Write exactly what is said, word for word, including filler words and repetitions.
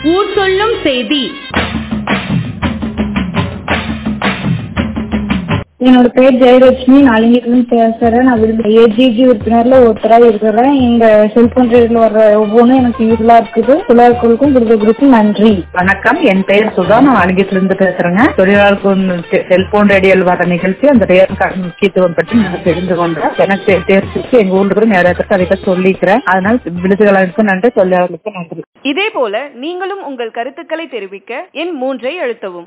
ஊர் சொல்லும் செய்தி. என்னோட பேர் ஜெயலட்சுமி. நாளைங்கிட்ட பேசுறேன். நான் ஏஜிஜி உறுப்பினர்ல ஒருத்தரா இருக்கிறேன். எங்க செல்போன் ரேடியோல வர்ற ஒவ்வொன்றும் எனக்கு யூஸ்ஃபுல்லா இருக்குது. தொழிலாளர்களுக்கும் கொடுக்கறதுக்கும் நன்றி. வணக்கம், என் பெயர் சுதா. நான் நாளைங்கிட்ட இருந்து பேசுறேங்க. தொழிலாளர்களுக்கு செல்போன் ரேடியோல வர நிகழ்ச்சி அந்த ரேஷன் கார்டு முக்கியத்துவம் பற்றி நான் தெரிந்து கொண்டேன். எனக்கு தெரிஞ்சிச்சு. எங்க ஊர்ல கூட நிறைய பேருக்கு அதை சொல்லிக்கிறேன். அதனால விழுதுகளுக்கும் நன்றி, தொழிலாளர்களுக்கும் நன்றி. இதே போல நீங்களும் உங்கள் கருத்துக்களை தெரிவிக்க எண் மூன்றை அழுத்தவும்.